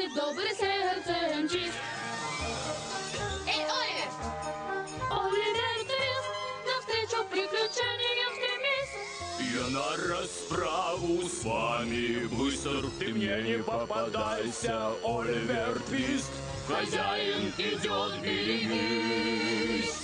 добрый сердцем чист. Эй, Оливер! Оливер Твист, навстречу приключениям стремись. Я на расправу с вами быстр, ты мне не попадайся, Оливер Твист. Хозяин идет, берегись.